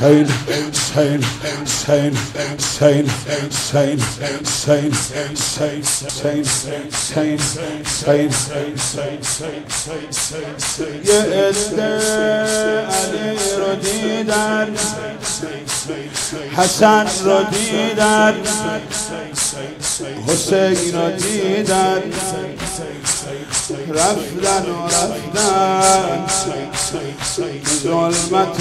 علی رو دیدن، حسن رو دیدن، حسین رو دیدن، رفتن و رفتن ظلمت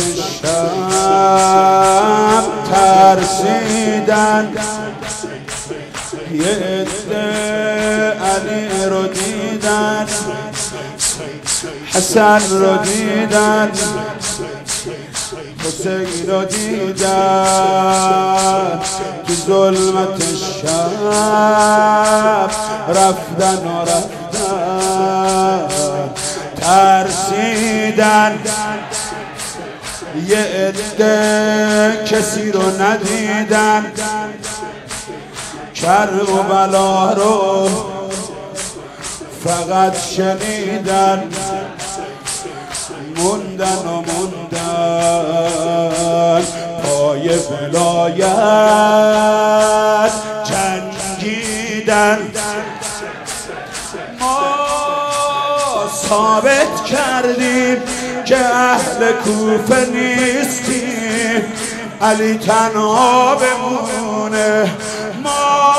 شب ترسیدن. یه عده علی رو دیدن، حسن رو دیدن، حسین رو دیدن، تو ظلمت شب رفتن و رفتن ترسیدن. یه عده کسی رو ندیدن، کرب و بلا رو فقط شنیدن، موندن و موندن پای ولایت جنگیدن. ما ثابت کردیم که اهل کوفه نیستیم، علی تنها بمونه. ما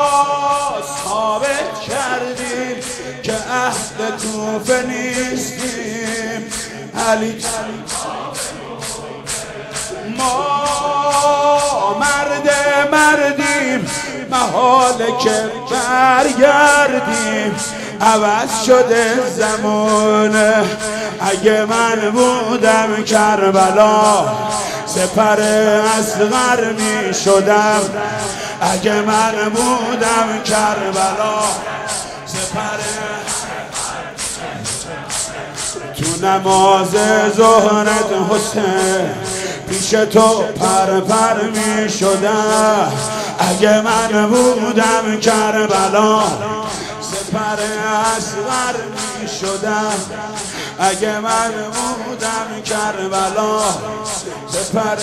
ثابت کردیم که اهل کوفه نیستیم، علی تنها بمونه. ما مردیم، محاله که برگردیم، عوض شده زمانه. اگه من بودم کربلا سپر اصغر می شدم، اگه من بودم کربلا سپر تو نماز ظهرت حسین پیش تو پر می شدم. اگه من بودم کربلا سپر اصغر می شدم، اگه من بودم کربلا سپر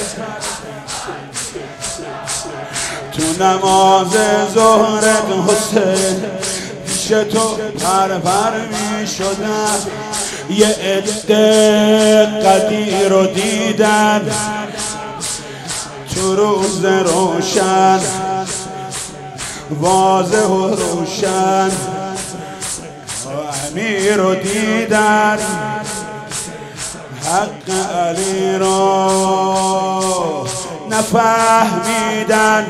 تو نماز ظهرت حسین پیش تو پر می شدم. یه عده قدیر رو دیدن تو روز روشن، واضح و روشن. امیر رو دیدن، حق علی رو نفهمیدن.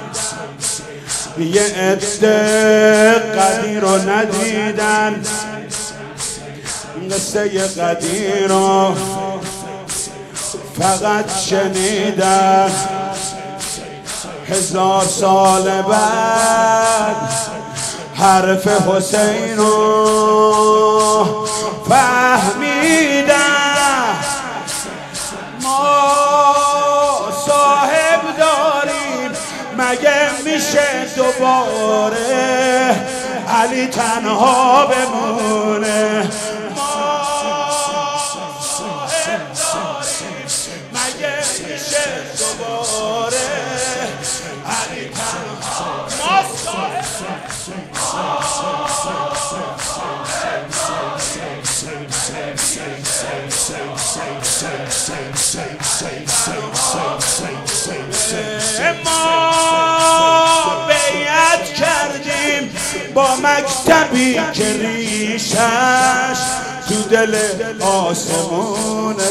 یه عده قدیر رو ندیدن، قصه قدیر رو فقط شنیدن. 1000 سال بعد حرف حسین رو فهمیدن. ما صاحب داریم مگه میشه دوباره علی تنها بمونه؟ ما صاحب داریم مگه میشه دوباره علی تنها؟ ما صاحب ما بیعت کردیم با مکتبی که ریشش تو دل آسمونه.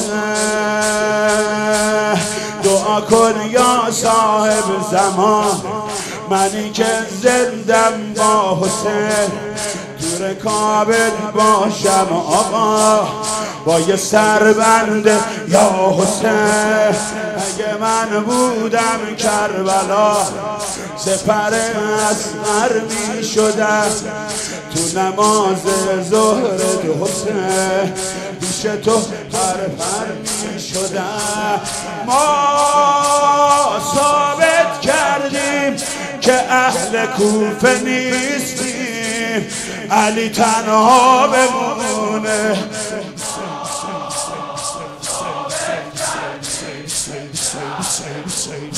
دعا کن یا صاحب زمان، منی که زندم با حسین، تو رکابت باشم آقا با یه سربند یا حسین. اگه من بودم کربلا سپر اصغر می شدم، تو نماز ظهرت حسین پیش تو پر می شدم. ما ثابت کردیم که اهل کوفه نیستیم، علی تنها بمونه.